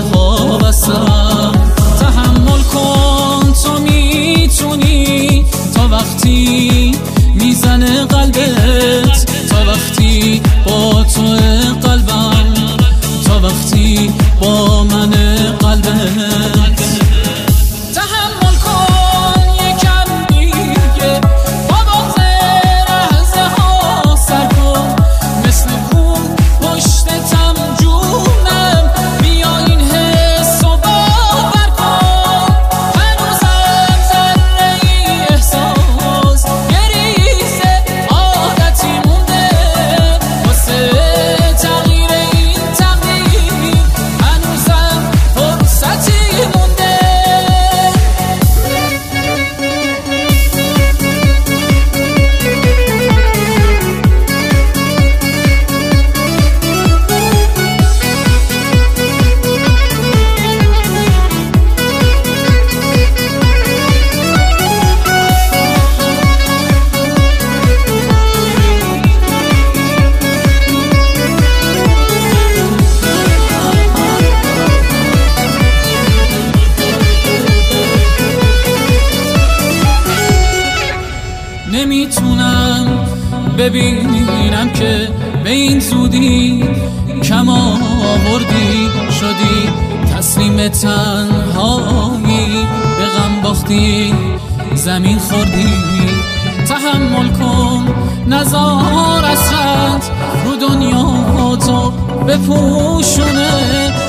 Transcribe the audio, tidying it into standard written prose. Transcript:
ها بستم. تحمل کن تو میتونی، تا وقتی میزنه قلبت، تا وقتی با تو قلبم، تا وقتی با من قلبت. تحمل کن یکم دیگه، بابا لحظه ها سر کن، مثل کون پشتتم جونم، بیا این حس و باور کن. هنوزم ذره ای احساس، یه ریز عادتی مونده واسه تغییر این تقدیر، هنوزم فرصتی مونده. نمیتونم ببینم که به این زودی کم آوردی، شدی تسلیم تنهایی، به غم باختی زمین خوردی. تحمل کن نزار اسرت رو دنیا تو بپوشونه،